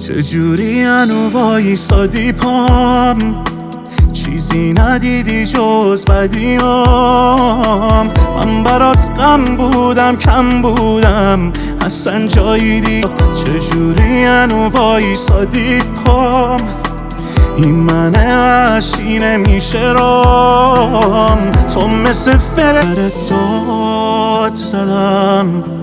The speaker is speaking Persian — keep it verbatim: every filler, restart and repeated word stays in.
چجوری هنو وایسادی پام، چیزی ندیدی جز بدیام. من برات غم بودم کم بودم اصلا جایی دی. چجوری هنو وایسادی پام، این منه وحشی نمیشه رام. تو مثل فرد داد زدم